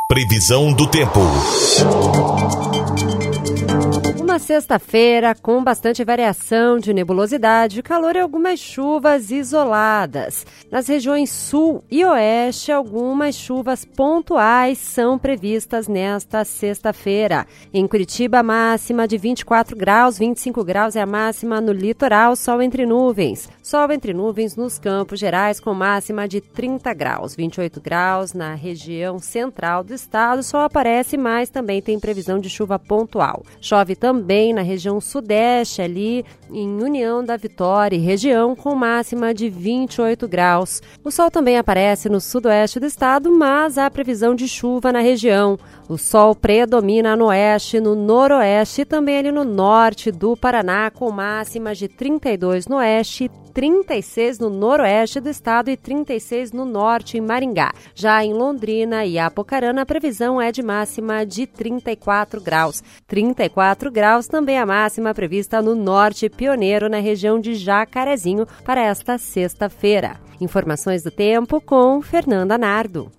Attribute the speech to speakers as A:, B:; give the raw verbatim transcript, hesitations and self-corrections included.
A: Previsão do tempo.
B: Uma sexta-feira com bastante variação de nebulosidade, calor e algumas chuvas isoladas. Nas regiões sul e oeste, algumas chuvas pontuais são previstas nesta sexta-feira. Em Curitiba, máxima de vinte e quatro graus, vinte e cinco graus é a máxima no litoral, sol entre nuvens. Sol entre nuvens nos Campos Gerais com máxima de trinta graus, vinte e oito graus na região central do estado. Sol aparece, mas também tem previsão de chuva pontual. Chove também Também na região sudeste, ali em União da Vitória e região, com máxima de vinte e oito graus. O sol também aparece no sudoeste do estado, mas há previsão de chuva na região. O sol predomina no oeste, no noroeste e também ali no norte do Paraná, com máximas de trinta e dois no oeste, trinta e seis no noroeste do estado e trinta e seis no norte, em Maringá. Já em Londrina e Apucarana, a previsão é de máxima de trinta e quatro graus. trinta e quatro graus também a máxima prevista no norte pioneiro, na região de Jacarezinho, para esta sexta-feira. Informações do tempo com Fernanda Nardo.